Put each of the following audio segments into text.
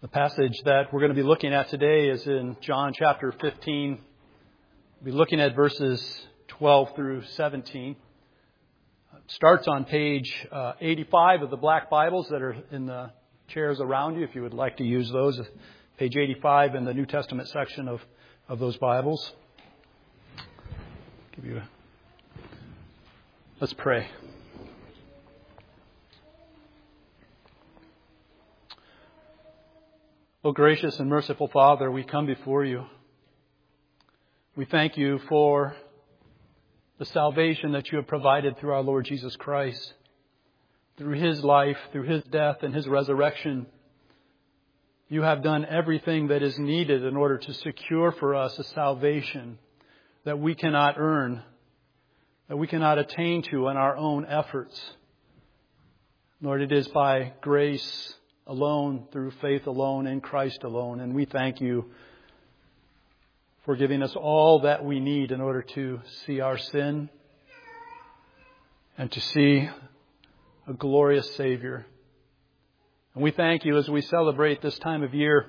The passage that we're going to be looking at today is in John chapter 15. We'll be looking at verses 12 through 17. It starts on page 85 of the black Bibles that are in the chairs around you, if you would like to use those. Page 85 in the New Testament section of those Bibles. Let's pray. O gracious and merciful Father, we come before you. We thank you for the salvation that you have provided through our Lord Jesus Christ. Through His life, through His death and His resurrection, you have done everything that is needed in order to secure for us a salvation that we cannot earn, that we cannot attain to in our own efforts. Lord, it is by grace alone, through faith alone, in Christ alone. And we thank you for giving us all that we need in order to see our sin and to see a glorious Savior. And we thank you as we celebrate this time of year,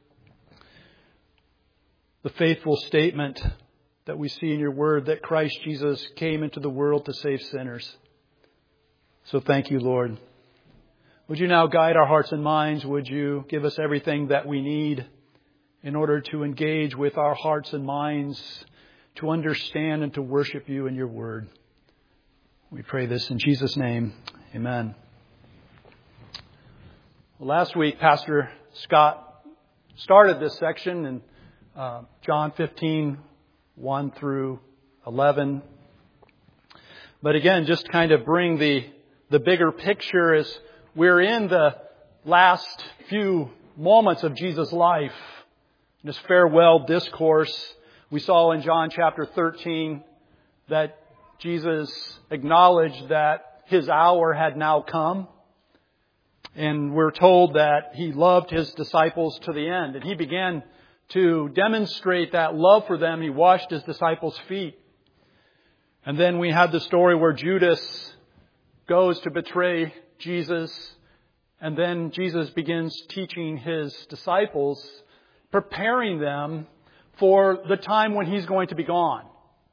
the faithful statement that we see in your word that Christ Jesus came into the world to save sinners. So thank you, Lord. Would you now guide our hearts and minds? Would you give us everything that we need in order to engage with our hearts and minds, to understand and to worship you in your word? We pray this in Jesus' name. Amen. Well, last week, Pastor Scott started this section in John 15, 1 through 11. But again, just kind of bring the bigger picture as we're in the last few moments of Jesus' life. In His farewell discourse, we saw in John chapter 13 that Jesus acknowledged that His hour had now come. And we're told that He loved His disciples to the end. And He began to demonstrate that love for them. He washed His disciples' feet. And then we had the story where Judas goes to betray Jesus. And then Jesus begins teaching His disciples, preparing them for the time when He's going to be gone.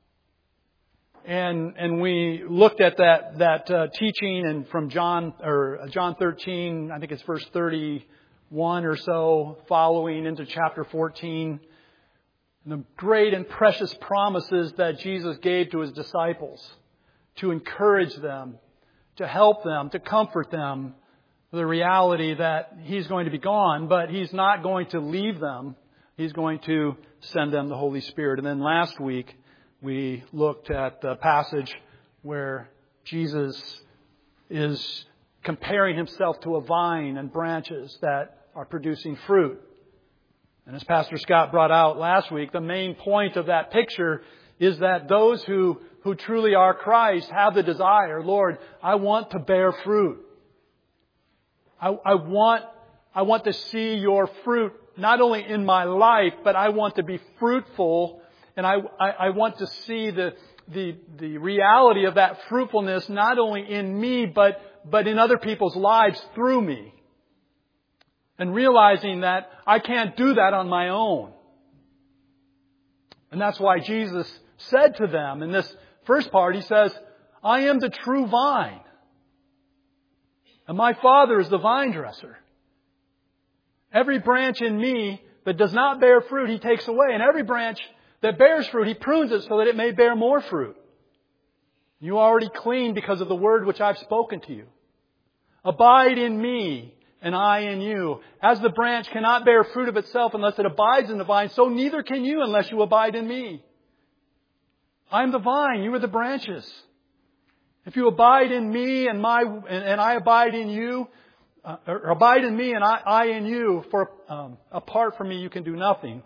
And we looked at that teaching, and from John 13, I think it's verse 31 or so, following into chapter 14, and the great and precious promises that Jesus gave to His disciples to encourage them, to help them, to comfort them with the reality that He's going to be gone, but He's not going to leave them. He's going to send them the Holy Spirit. And then last week, we looked at the passage where Jesus is comparing Himself to a vine and branches that are producing fruit. And as Pastor Scott brought out last week, the main point of that picture is that those who truly are Christ have the desire, Lord, I want to bear fruit. I want to see your fruit not only in my life, but I want to be fruitful. And I want to see the reality of that fruitfulness not only in me, but in other people's lives through me. And realizing that I can't do that on my own. And that's why Jesus said to them in this first part, He says, I am the true vine. And my Father is the vine dresser. Every branch in me that does not bear fruit, He takes away. And every branch that bears fruit, He prunes it so that it may bear more fruit. You are already clean because of the word which I've spoken to you. Abide in me, and I in you. As the branch cannot bear fruit of itself unless it abides in the vine, so neither can you unless you abide in me. I am the vine, you are the branches. If you abide in me and I abide in you, or abide in me and I in you, for apart from me you can do nothing.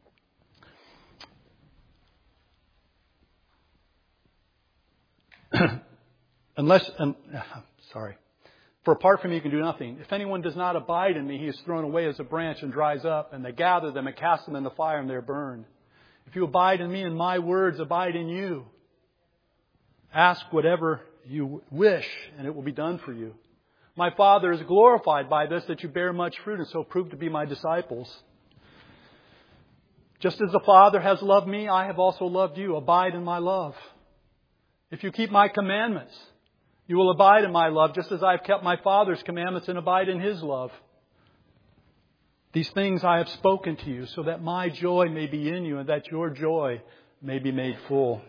For apart from me you can do nothing. If anyone does not abide in me, he is thrown away as a branch and dries up, and they gather them and cast them in the fire, and they are burned. If you abide in me and my words abide in you, ask whatever you wish, and it will be done for you. My Father is glorified by this, that you bear much fruit and so prove to be my disciples. Just as the Father has loved me, I have also loved you. Abide in my love. If you keep my commandments, you will abide in my love, just as I have kept my Father's commandments and abide in His love. These things I have spoken to you, so that my joy may be in you and that your joy may be made full.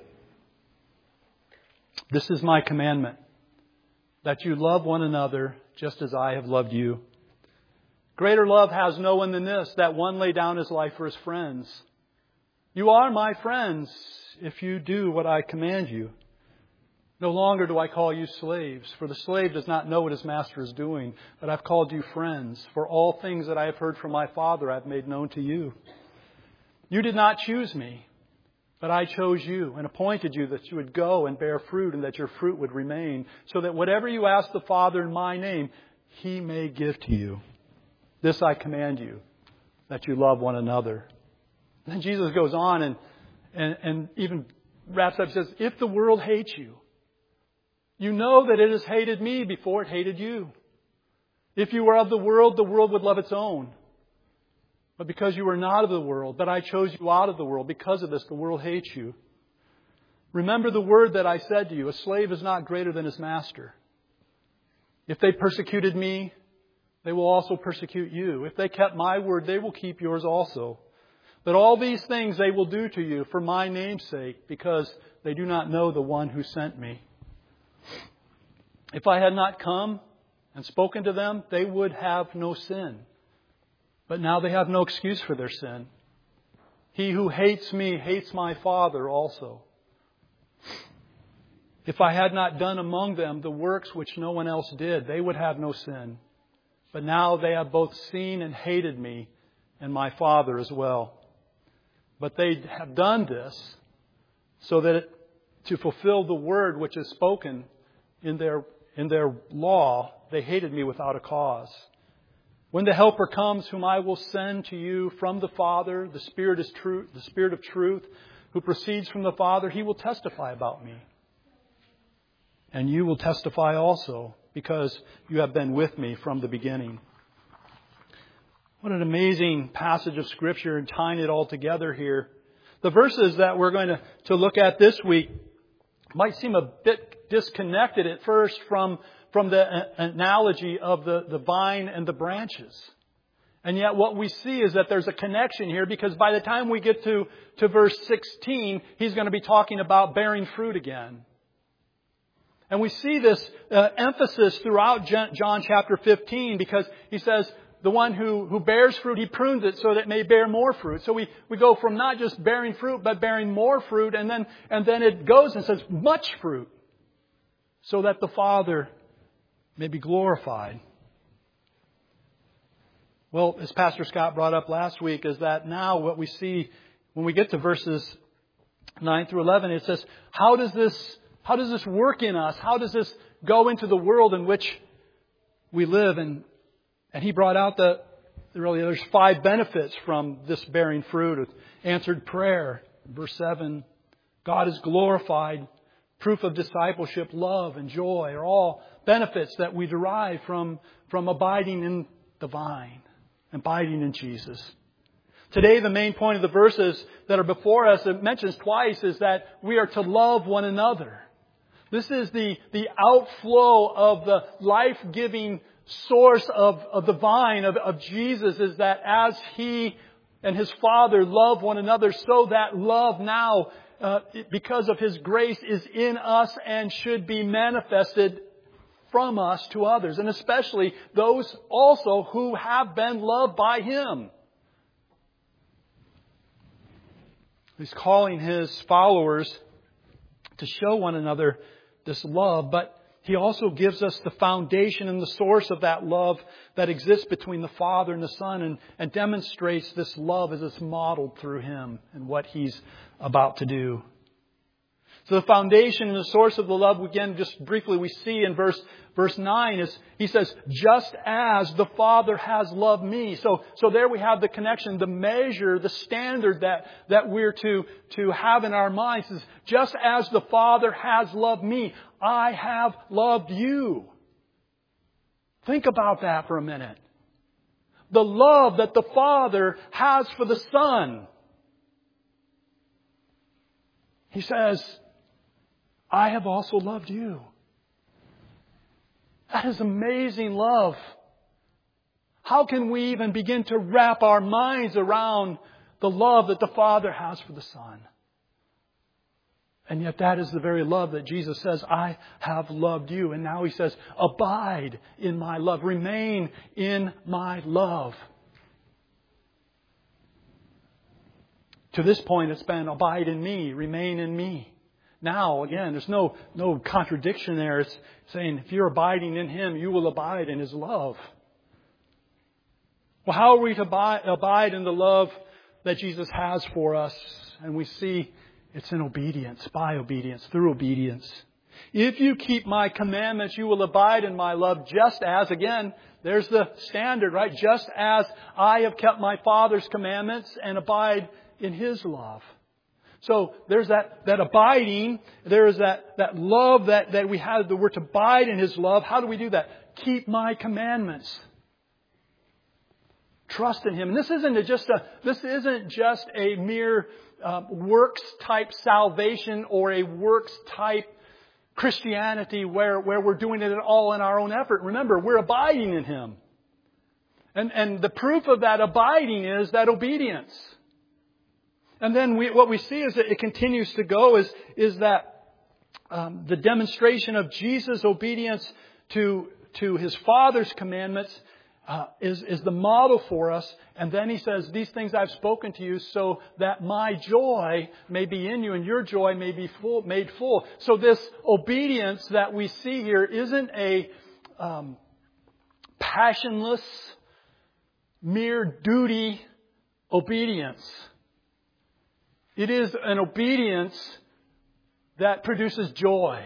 This is my commandment, that you love one another just as I have loved you. Greater love has no one than this, that one lay down his life for his friends. You are my friends if you do what I command you. No longer do I call you slaves, for the slave does not know what his master is doing, but I've called you friends, for all things that I have heard from my Father I have made known to you. You did not choose me, but I chose you and appointed you that you would go and bear fruit and that your fruit would remain, so that whatever you ask the Father in my name, He may give to you. This I command you, that you love one another. And then Jesus goes on and even wraps up and says, if the world hates you, you know that it has hated me before it hated you. If you were of the world would love its own. But because you are not of the world, but I chose you out of the world, because of this the world hates you. Remember the word that I said to you, a slave is not greater than his master. If they persecuted me, they will also persecute you. If they kept my word, they will keep yours also. But all these things they will do to you for my name's sake, because they do not know the one who sent me. If I had not come and spoken to them, they would have no sin. But now they have no excuse for their sin. He who hates me hates my Father also. If I had not done among them the works which no one else did, they would have no sin. But now they have both seen and hated me and my Father as well. But they have done this so that to fulfill the word which is spoken in their law, they hated me without a cause. When the Helper comes, whom I will send to you from the Father, the Spirit is truth, the Spirit of truth, who proceeds from the Father, He will testify about me. And you will testify also, because you have been with me from the beginning. What an amazing passage of Scripture, and tying it all together here. The verses that we're going to look at this week might seem a bit disconnected at first from the analogy of the vine and the branches. And yet what we see is that there's a connection here, because by the time we get to verse 16, he's going to be talking about bearing fruit again. And we see this emphasis throughout John chapter 15, because he says the one who bears fruit, he prunes it so that it may bear more fruit. So we go from not just bearing fruit, but bearing more fruit. And then it goes and says much fruit, so that the Father may be glorified. Well, as Pastor Scott brought up last week, is that now what we see when we get to verses 9 through 11, it says, how does this work in us? How does this go into the world in which we live? And he brought out that really there's 5 benefits from this bearing fruit. Answered prayer, verse 7. God is glorified. Proof of discipleship, love and joy are all benefits that we derive from abiding in the vine, abiding in Jesus. Today, the main point of the verses that are before us, it mentions twice, is that we are to love one another. This is the outflow of the life-giving source of the vine of Jesus, is that as He and His Father love one another, so that love now, because of His grace, is in us and should be manifested from us to others, and especially those also who have been loved by Him. He's calling His followers to show one another this love, but He also gives us the foundation and the source of that love that exists between the Father and the Son, and demonstrates this love as it's modeled through Him and what He's about to do. So the foundation and the source of the love, again, just briefly, we see in verse 9 is, He says, just as the Father has loved me. So there we have the connection, the measure, the standard that we're to have in our minds is, just as the Father has loved me, I have loved you. Think about that for a minute. The love that the Father has for the Son. He says, I have also loved you. That is amazing love. How can we even begin to wrap our minds around the love that the Father has for the Son? And yet that is the very love that Jesus says, I have loved you. And now He says, abide in my love. Remain in my love. To this point, it's been abide in me, remain in me. Now, again, there's no contradiction there. It's saying if you're abiding in Him, you will abide in His love. Well, how are we to abide in the love that Jesus has for us? And we see it's in obedience, by obedience, through obedience. If you keep my commandments, you will abide in my love, just as, again, there's the standard, right? Just as I have kept my Father's commandments and abide in His love. So there's that abiding, there is that love that we have, that we're to abide in His love. How do we do that? Keep my commandments. Trust in Him. And this isn't just a mere works type salvation or a works type Christianity where we're doing it all in our own effort. Remember, we're abiding in Him. And the proof of that abiding is that obedience. And then what we see is that it continues to go is that the demonstration of Jesus' obedience to His Father's commandments is the model for us. And then He says, these things I've spoken to you so that my joy may be in you and your joy may be made full. So this obedience that we see here isn't a passionless, mere duty obedience. It is an obedience that produces joy.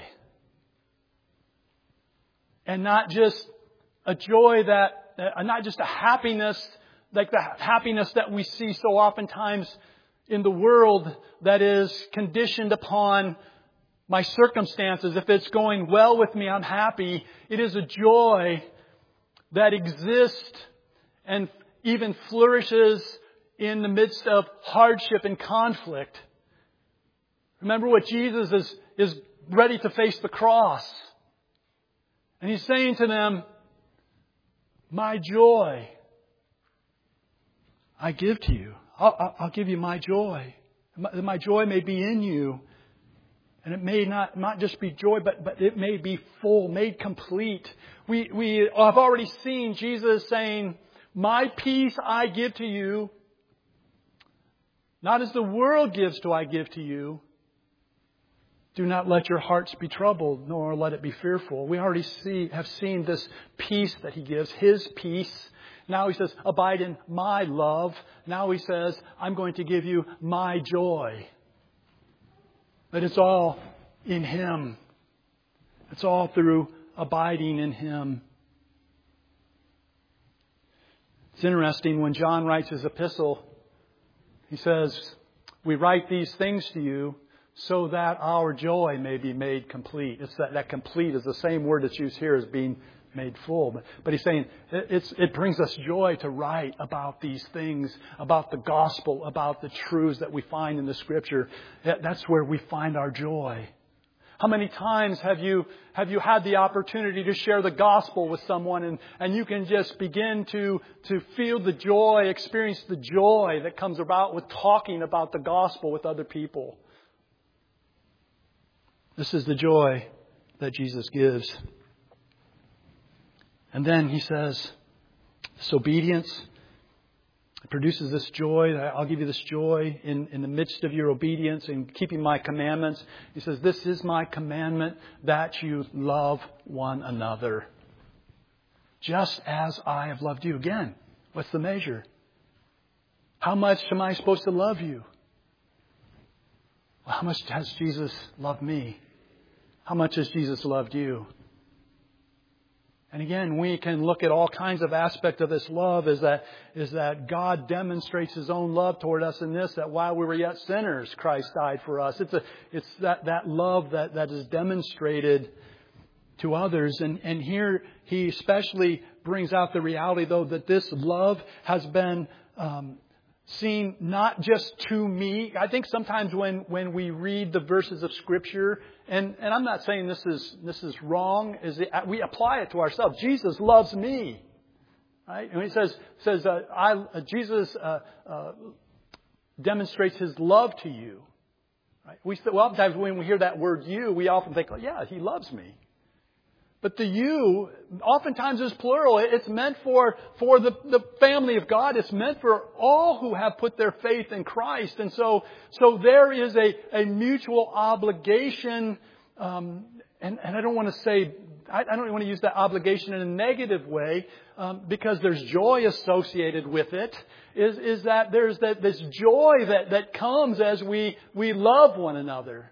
And not just a joy not just a happiness, like the happiness that we see so oftentimes in the world that is conditioned upon my circumstances. If it's going well with me, I'm happy. It is a joy that exists and even flourishes in the midst of hardship and conflict. Remember what Jesus is ready to face the cross. And He's saying to them, my joy I give to you. I'll give you my joy. My joy may be in you. And it may not just be joy, but it may be full, made complete. We have already seen Jesus saying, my peace I give to you. Not as the world gives do I give to you. Do not let your hearts be troubled, nor let it be fearful. We already have seen this peace that He gives, His peace. Now He says, abide in my love. Now He says, I'm going to give you my joy. But it's all in Him. It's all through abiding in Him. It's interesting when John writes his epistle, he says, we write these things to you so that our joy may be made complete. It's that complete is the same word that's used here as being made full. But he's saying it brings us joy to write about these things, about the gospel, about the truths that we find in the Scripture. That's where we find our joy. How many times have you had the opportunity to share the gospel with someone and you can just begin to feel the joy, experience the joy that comes about with talking about the gospel with other people? This is the joy that Jesus gives. And then He says, this obedience produces this joy. I'll give you this joy in the midst of your obedience and keeping my commandments. He says, this is my commandment, that you love one another. Just as I have loved you. Again, what's the measure? How much am I supposed to love you? Well, how much has Jesus loved me? How much has Jesus loved you? And again, we can look at all kinds of aspects of this love is that God demonstrates His own love toward us in this, that while we were yet sinners, Christ died for us. It's that love that is demonstrated to others. And here he especially brings out the reality, though, that this love has been seen not just to me. I think sometimes when we read the verses of Scripture, and I'm not saying this is wrong, we apply it to ourselves. Jesus loves me, right? And he says Jesus demonstrates His love to you. Right? Oftentimes when we hear that word "you," we often think, "Oh, yeah, He loves me." But the "you" oftentimes is plural. It's meant for the family of God. It's meant for all who have put their faith in Christ. And so there is a mutual obligation. And I don't want to say, I don't want to use that obligation in a negative way, because there's joy associated with it. Is that there's this joy that comes as we love one another.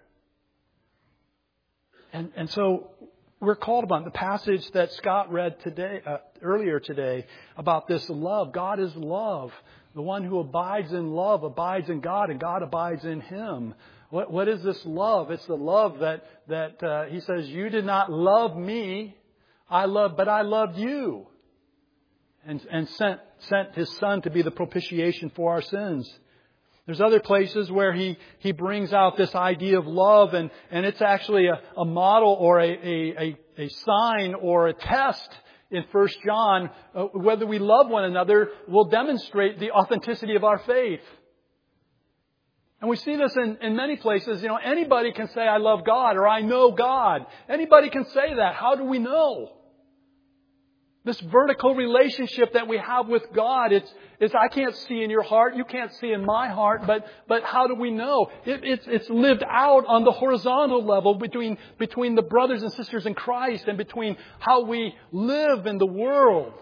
And so we're called upon the passage that Scott read earlier today about this love. God is love. The one who abides in love abides in God, and God abides in him. What is this love? It's the love that he says, "You did not love me, but I loved you," and sent His Son to be the propitiation for our sins. There's other places where he brings out this idea of love, and it's actually a model or a sign or a test in 1 John. Whether we love one another will demonstrate the authenticity of our faith. And we see this in many places. Anybody can say, "I love God," or "I know God." Anybody can say that. How do we know? This vertical relationship that we have with God, it's I can't see in your heart, you can't see in my heart, but how do we know? It's lived out on the horizontal level between the brothers and sisters in Christ, and between how we live in the world.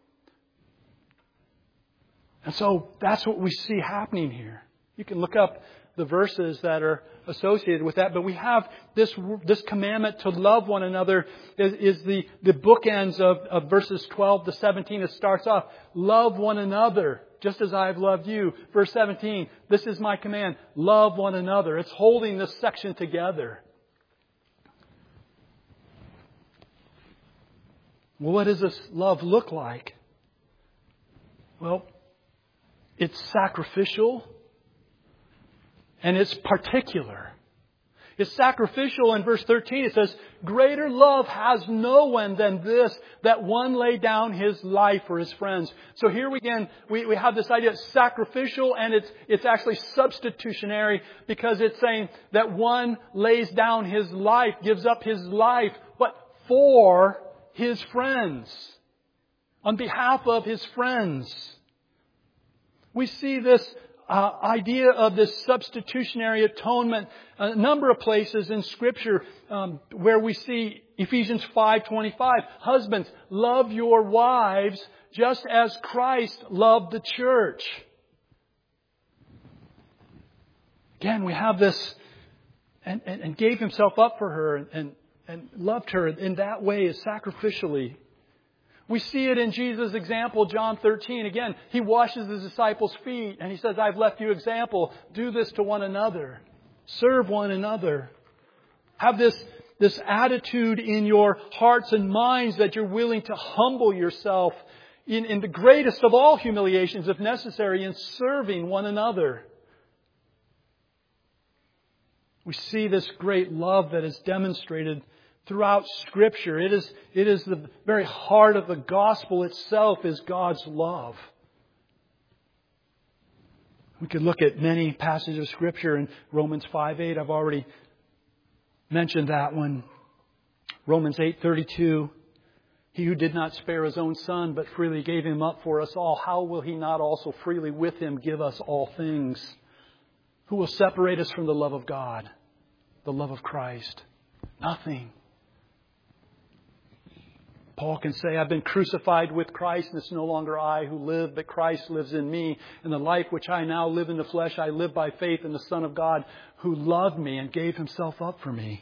And so that's what we see happening here. You can look up the verses that are associated with that, but we have this commandment to love one another is the bookends of verses 12 to 17. It starts off, "Love one another just as I have loved you." Verse 17, "This is my command, love one another." It's holding this section together. Well, what does this love look like? Well, it's sacrificial. And it's particular. It's sacrificial. In verse 13 it says, "Greater love has no one than this, that one lay down his life for his friends." So here again, we have this idea of sacrificial, and it's actually substitutionary, because it's saying that one lays down his life, gives up his life, but for his friends, on behalf of his friends. We see this idea of this substitutionary atonement a number of places in Scripture, where we see Ephesians 5:25, "Husbands, love your wives just as Christ loved the church." Again, we have this, and gave Himself up for her, and loved her in that way, sacrificially. We see it in Jesus' example, John 13. Again, He washes His disciples' feet, and He says, "I've left you example. Do this to one another. Serve one another." Have this attitude in your hearts and minds that you're willing to humble yourself in the greatest of all humiliations, if necessary, in serving one another. We see this great love that is demonstrated throughout Scripture. It is the very heart of the gospel itself, is God's love. We could look at many passages of Scripture in Romans 5:8. I've already mentioned that one. Romans 8:32. "He who did not spare His own Son, but freely gave Him up for us all, how will He not also freely with Him give us all things?" Who will separate us from the love of God, the love of Christ? Nothing. Paul can say, "I've been crucified with Christ, and it's no longer I who live, but Christ lives in me. And the life which I now live in the flesh, I live by faith in the Son of God, who loved me and gave Himself up for me."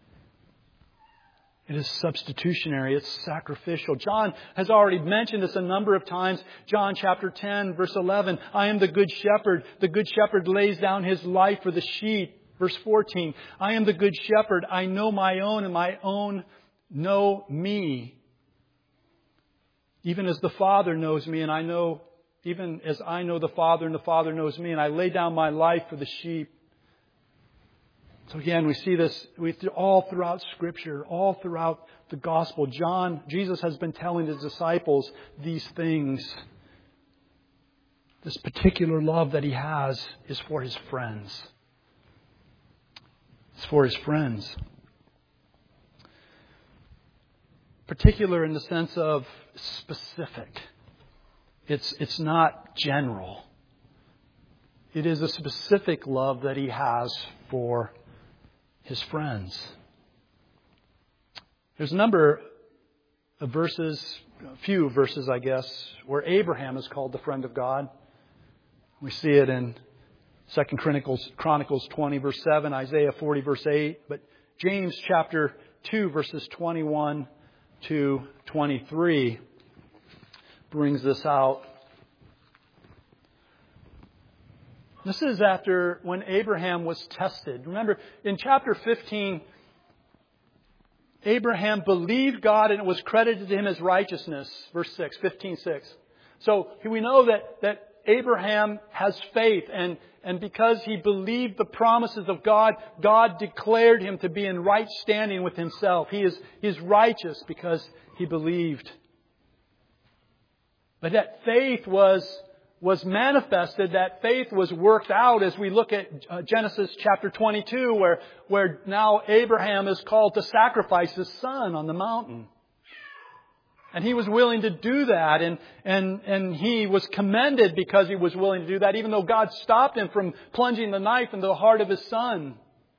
It is substitutionary. It's sacrificial. John has already mentioned this a number of times. John chapter 10, verse 11. "I am the good shepherd. The good shepherd lays down his life for the sheep." Verse 14. "I am the good shepherd. I know my own, and my own know me, even as the Father knows me, and I know, even as I know the Father and the Father knows me, and I lay down my life for the sheep. So again, we see this all throughout Scripture, all throughout the Gospel. Jesus has been telling His disciples these things. This particular love that He has is for His friends. It's for His friends. Particular in the sense of specific. It's not general. It is a specific love that He has for His friends. There's a number of verses, a few verses, I guess, where Abraham is called the friend of God. We see it in 2 Chronicles 20, verse 7, Isaiah 40, verse 8. But James chapter 2, verses 21 to 23 brings this out. This is after when Abraham was tested. Remember, in chapter 15, Abraham believed God and it was credited to him as righteousness. Verse 6, 15:6. So we know that Abraham has faith, and because he believed the promises of God, God declared him to be in right standing with Himself. He is righteous because he believed. But that faith was manifested, that faith was worked out as we look at Genesis chapter 22, where now Abraham is called to sacrifice his son on the mountain. And he was willing to do that, and he was commended because he was willing to do that, even though God stopped him from plunging the knife into the heart of his son.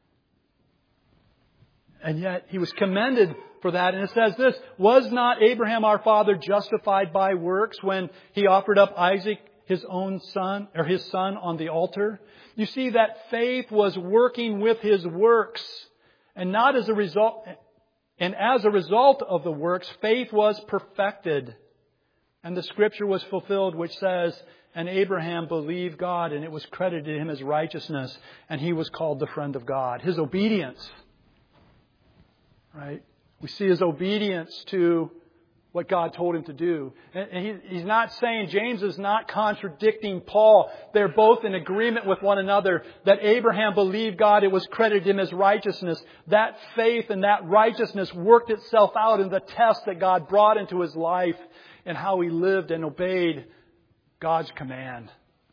And yet he was commended for that. And it says this, was not Abraham our father justified by works when he offered up Isaac, his own son, or his son on the altar? You see that faith was working with his works, and not as a result. And as a result of the works, faith was perfected. And the Scripture was fulfilled, which says, and Abraham believed God, and it was credited to him as righteousness, and he was called the friend of God. His obedience, right? We see his obedience to what God told him to do. And he's not saying, James is not contradicting Paul. They're both in agreement with one another that Abraham believed God, it was credited him as righteousness. That faith and that righteousness worked itself out in the test that God brought into his life and how he lived and obeyed God's command.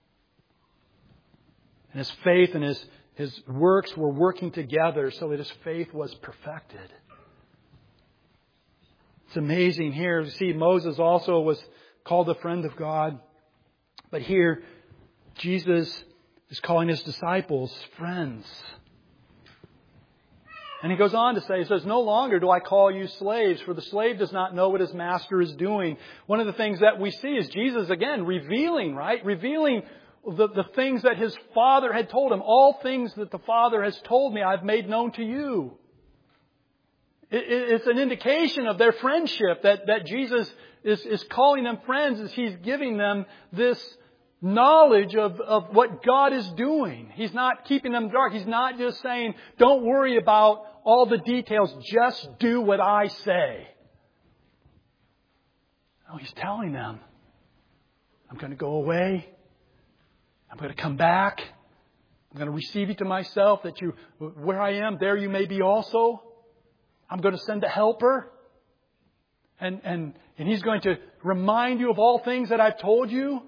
And his faith and his works were working together so that his faith was perfected. It's amazing here. You see, Moses also was called a friend of God. But here, Jesus is calling His disciples friends. And He goes on to say, He says, no longer do I call you slaves, for the slave does not know what his master is doing. One of the things that we see is Jesus, again, revealing, right? Revealing the things that His Father had told Him. All things that the Father has told me, I've made known to you. It's an indication of their friendship that Jesus is calling them friends as He's giving them this knowledge of what God is doing. He's not keeping them dark. He's not just saying, don't worry about all the details. Just do what I say. No, He's telling them, I'm going to go away. I'm going to come back. I'm going to receive you to myself, that you, where I am, there you may be also. I'm going to send a helper. And He's going to remind you of all things that I've told you.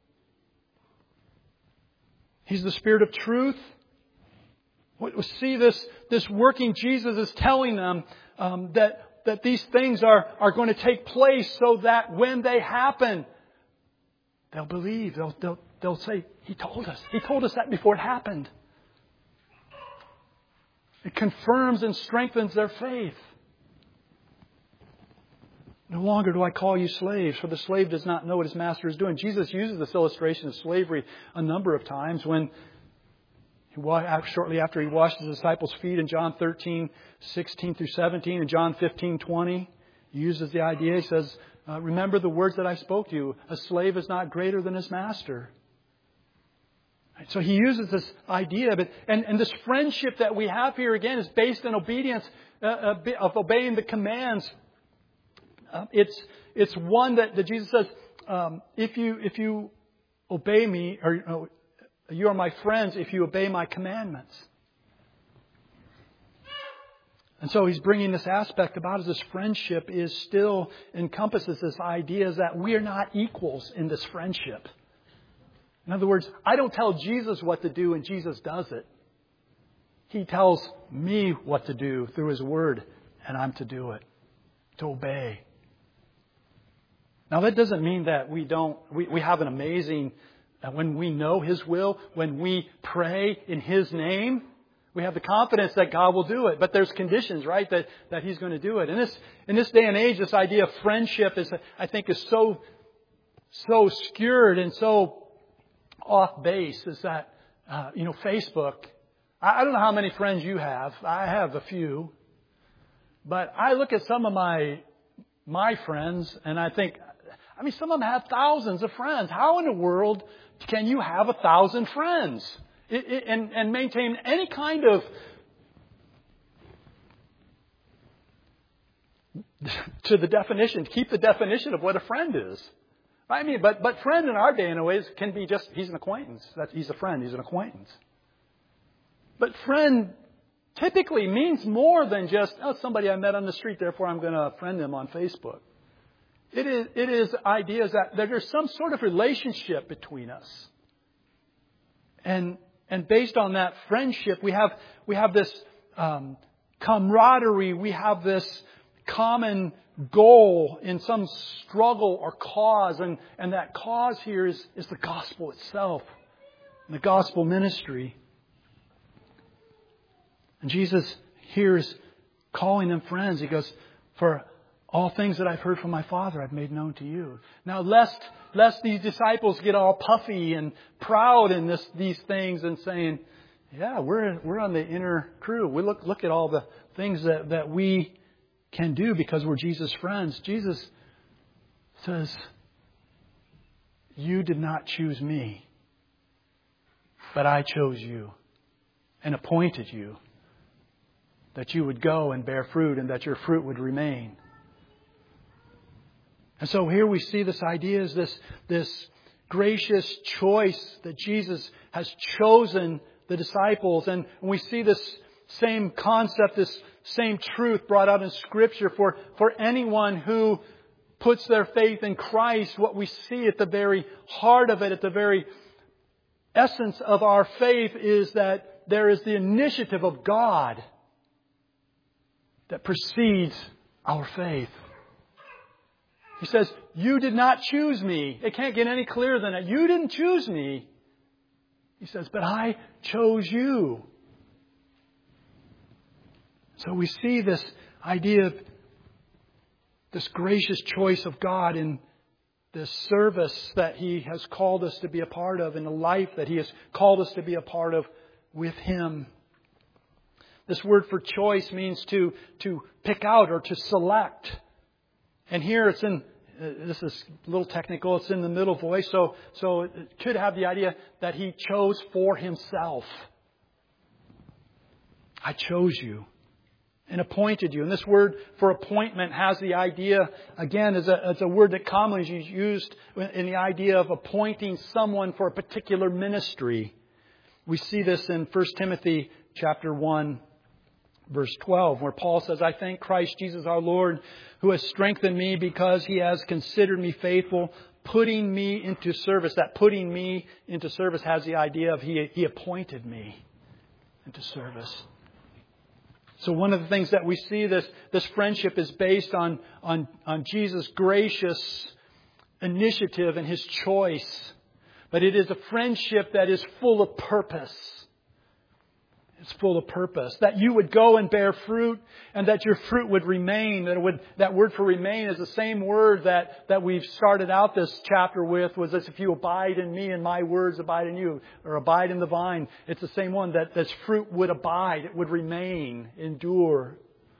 He's the Spirit of truth. We see this working. Jesus is telling them that these things are going to take place so that when they happen, they'll believe. They'll say, He told us. He told us that before it happened. It confirms and strengthens their faith. No longer do I call you slaves, for the slave does not know what his master is doing. Jesus uses this illustration of slavery a number of times when shortly after He washed His disciples' feet in John 13:16 through 17 and John 15:20. He uses the idea. He says, remember the words that I spoke to you. A slave is not greater than his master. So He uses this idea of it. And this friendship that we have here, again, is based on obedience. of obeying the commands. It's one that Jesus says, if you obey me, or you are my friends if you obey my commandments. And so he's bringing this aspect about as this friendship is still encompasses this idea that we are not equals in this friendship. In other words, I don't tell Jesus what to do and Jesus does it. He tells me what to do through His Word, and I'm to do it, to obey. Now that doesn't mean that we have an amazing, when we know His will, when we pray in His name, we have the confidence that God will do it. But there's conditions, right, that He's going to do it. In this day and age, this idea of friendship is so skewed and so off base. Is that Facebook? I don't know how many friends you have. I have a few, but I look at some of my friends and I think, some of them have thousands of friends. How in the world can you have 1,000 friends? And maintain any kind of to the definition, keep the definition of what a friend is. But friend in our day and ways can be just, he's an acquaintance. He's a friend, he's an acquaintance. But friend typically means more than just, somebody I met on the street, therefore I'm going to friend them on Facebook. It is ideas that there's some sort of relationship between us. And based on that friendship, we have this camaraderie. We have this common goal in some struggle or cause. And that cause here is the gospel itself, and the gospel ministry. And Jesus here is calling them friends. He goes, for all things that I've heard from my Father, I've made known to you. Now, lest these disciples get all puffy and proud in these things and saying, yeah, we're on the inner crew. We look at all the things that we can do because we're Jesus' friends. Jesus says, you did not choose me, but I chose you and appointed you that you would go and bear fruit and that your fruit would remain. And so here we see this idea is this gracious choice that Jesus has chosen the disciples. And we see this same concept, this same truth brought out in Scripture for anyone who puts their faith in Christ. What we see at the very heart of it, at the very essence of our faith, is that there is the initiative of God that precedes our faith. He says, you did not choose me. It can't get any clearer than that. You didn't choose me. He says, but I chose you. So we see this idea of this gracious choice of God in this service that He has called us to be a part of, in the life that He has called us to be a part of with Him. This word for choice means to pick out or to select. And here it's in, this is a little technical, it's in the middle voice, so it could have the idea that He chose for Himself. I chose you and appointed you. And this word for appointment has the idea, again, as a word that commonly is used in the idea of appointing someone for a particular ministry. We see this in 1 Timothy chapter 1. Verse 12, where Paul says, I thank Christ Jesus our Lord, who has strengthened me because He has considered me faithful, putting me into service. That putting me into service has the idea of He appointed me into service. So one of the things that we see, this friendship is based on Jesus' gracious initiative and His choice. But it is a friendship that is full of purpose. It's full of purpose. That you would go and bear fruit and that your fruit would remain. That word for remain is the same word that we've started out this chapter with, was as if you abide in me and my words abide in you, or abide in the vine. It's the same one, that this fruit would abide. It would remain, endure.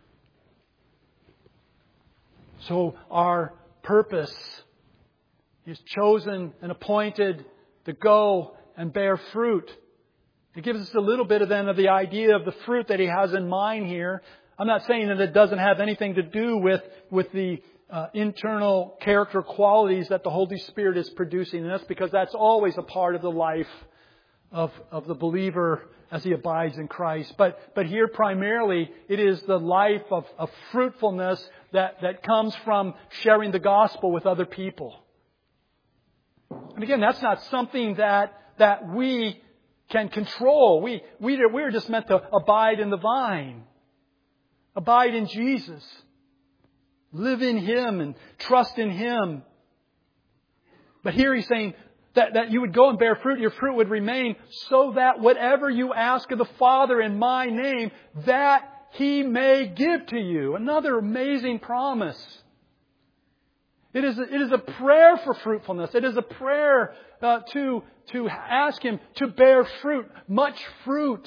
So our purpose is chosen and appointed to go and bear fruit. It gives us a little bit of the idea of the fruit that He has in mind here. I'm not saying that it doesn't have anything to do with the internal character qualities that the Holy Spirit is producing in us, because that's always a part of the life of the believer as he abides in Christ. But here primarily it is the life of fruitfulness that comes from sharing the gospel with other people. And again, that's not something that we can control. We're just meant to abide in the vine. Abide in Jesus. Live in Him and trust in Him. But here He's saying that you would go and bear fruit, your fruit would remain, so that whatever you ask of the Father in my name, that He may give to you. Another amazing promise. It is a prayer for fruitfulness. It is a prayer to ask Him to bear fruit, much fruit.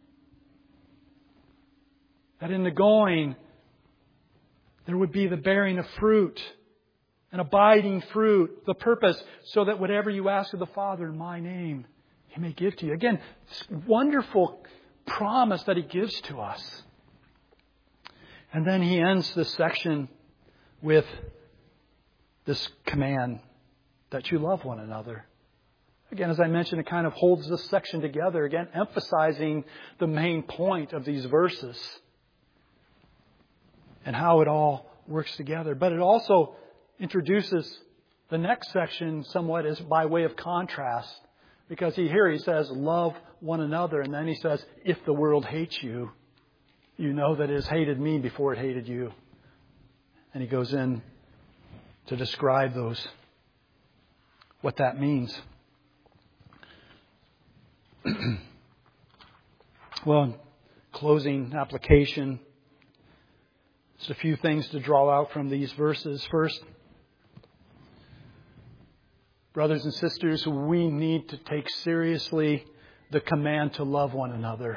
That in the going, there would be the bearing of fruit, an abiding fruit, the purpose, so that whatever you ask of the Father in my name, He may give to you. Again, this wonderful promise that He gives to us. And then He ends this section with this command that you love one another. Again, as I mentioned, it kind of holds this section together, again, emphasizing the main point of these verses and how it all works together. But it also introduces the next section somewhat as by way of contrast. Because here he says, love one another. And then he says, if the world hates you, you know that it has hated me before it hated you. And he goes in to describe what that means. Well, in closing application, just a few things to draw out from these verses. First, brothers and sisters, we need to take seriously the command to love one another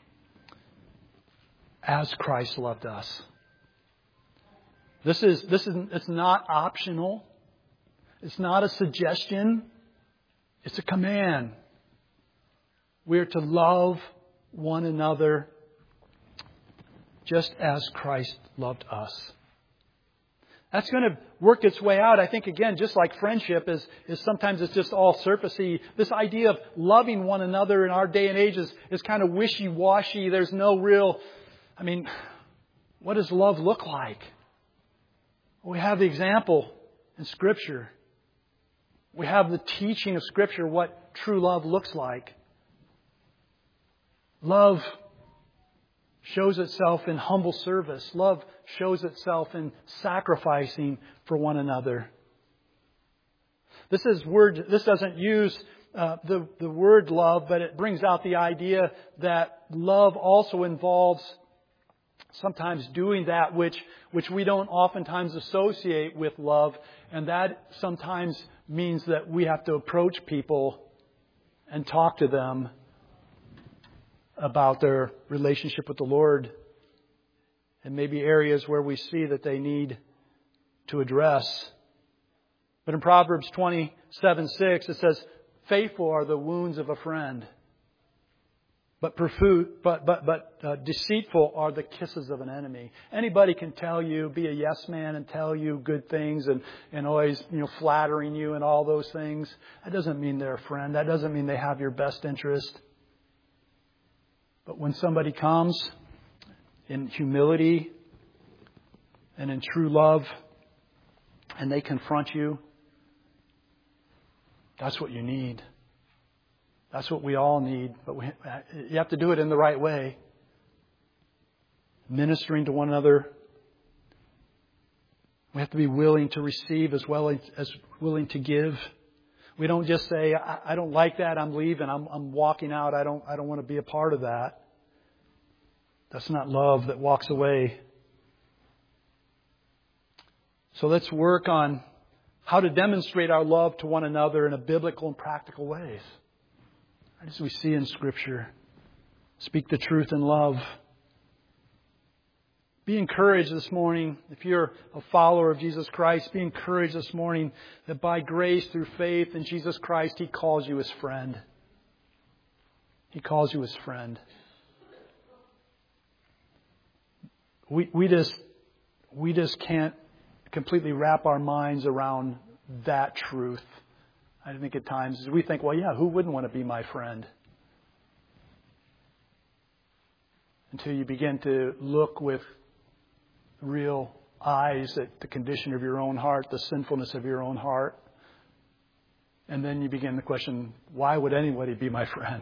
as Christ loved us. It's not optional. It's not a suggestion. It's a command. We're to love one another just as Christ loved us. That's going to work its way out. I think, again, just like friendship is sometimes it's just all surfacey. This idea of loving one another in our day and age is kind of wishy-washy. There's no real, what does love look like? We have the example in Scripture. We have the teaching of Scripture, what true love looks like. Love shows itself in humble service. Love shows itself in sacrificing for one another. This doesn't use the word love, but it brings out the idea that love also involves sometimes doing that which we don't oftentimes associate with love. And that sometimes means that we have to approach people and talk to them about their relationship with the Lord, and maybe areas where we see that they need to address. But in Proverbs 27:6 it says, "Faithful are the wounds of a friend, but deceitful are the kisses of an enemy." Anybody can tell you, be a yes man and tell you good things and always flattering you and all those things. That doesn't mean they're a friend. That doesn't mean they have your best interest. But when somebody comes in humility and in true love and they confront you, that's what you need. That's what we all need. But you have to do it in the right way. Ministering to one another. We have to be willing to receive as well as willing to give. We don't just say, I don't like that, I'm leaving, I'm walking out, I don't want to be a part of that. That's not love that walks away. So let's work on how to demonstrate our love to one another in a biblical and practical ways. As we see in Scripture. Speak the truth in love. Be encouraged this morning. If you're a follower of Jesus Christ, be encouraged this morning that by grace through faith in Jesus Christ, He calls you His friend. He calls you His friend. we just can't completely wrap our minds around that truth. I think at times we think, well, yeah, who wouldn't want to be my friend? Until you begin to look with real eyes at the condition of your own heart, the sinfulness of your own heart. And then you begin to question, why would anybody be my friend?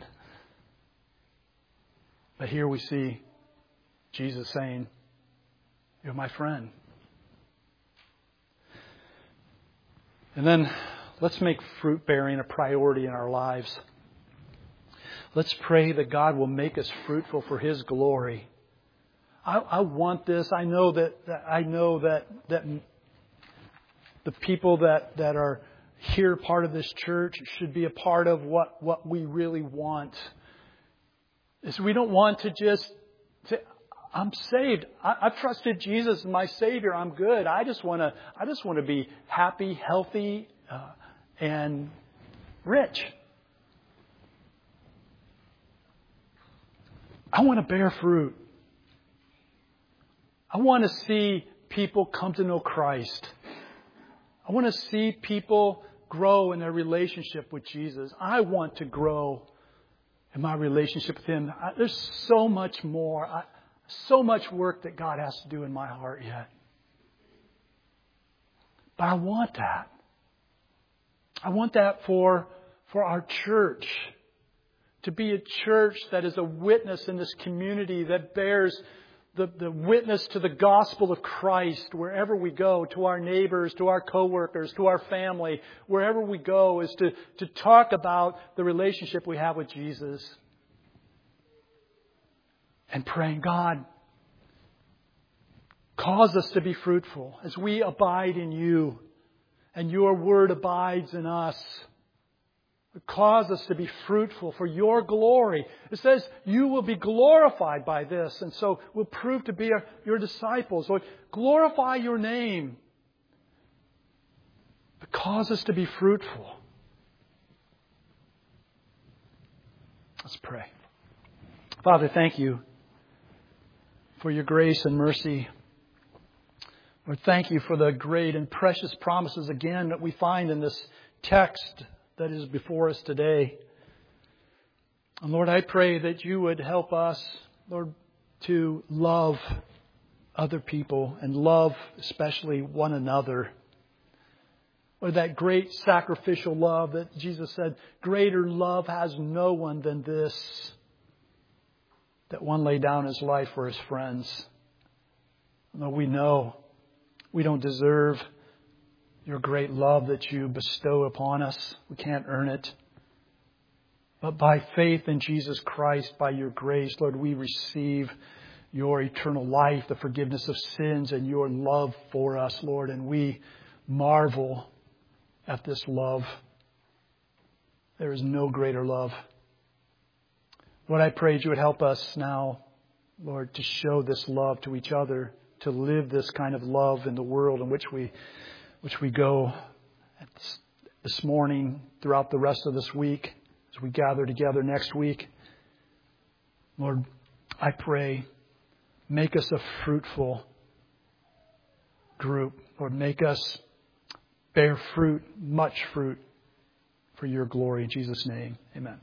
But here we see Jesus saying, you're my friend. And then let's make fruit bearing a priority in our lives. Let's pray that God will make us fruitful for His glory. I want this. I know that the people that are here, part of this church, should be a part of what we really want. Is we don't want to just say, I'm saved. I've trusted Jesus as my Savior. I'm good. I just want to be happy, healthy, and rich. I want to bear fruit. I want to see people come to know Christ. I want to see people grow in their relationship with Jesus. I want to grow in my relationship with Him. There's so much more, so much work that God has to do in my heart yet. But I want that. I want that for our church. To be a church that is a witness in this community, that bears the witness to the gospel of Christ wherever we go, to our neighbors, to our coworkers, to our family. Wherever we go is to talk about the relationship we have with Jesus. And praying, God, cause us to be fruitful as we abide in You and Your word abides in us. Cause us to be fruitful for Your glory. It says You will be glorified by this. And so we'll prove to be Your disciples. Lord, glorify Your name. But cause us to be fruitful. Let's pray. Father, thank You for Your grace and mercy. Lord, thank You for the great and precious promises again that we find in this text that is before us today. And Lord, I pray that You would help us, Lord, to love other people and love especially one another. Or that great sacrificial love that Jesus said, greater love has no one than this, that one lay down his life for his friends. Lord, we know we don't deserve Your great love that You bestow upon us. We can't earn it. But by faith in Jesus Christ, by Your grace, Lord, we receive Your eternal life, the forgiveness of sins, and Your love for us, Lord. And we marvel at this love. There is no greater love. Lord, I pray that You would help us now, Lord, to show this love to each other, to live this kind of love in the world in which we go this morning, throughout the rest of this week, as we gather together next week. Lord, I pray, make us a fruitful group. Lord, make us bear fruit, much fruit, for Your glory. In Jesus' name, amen.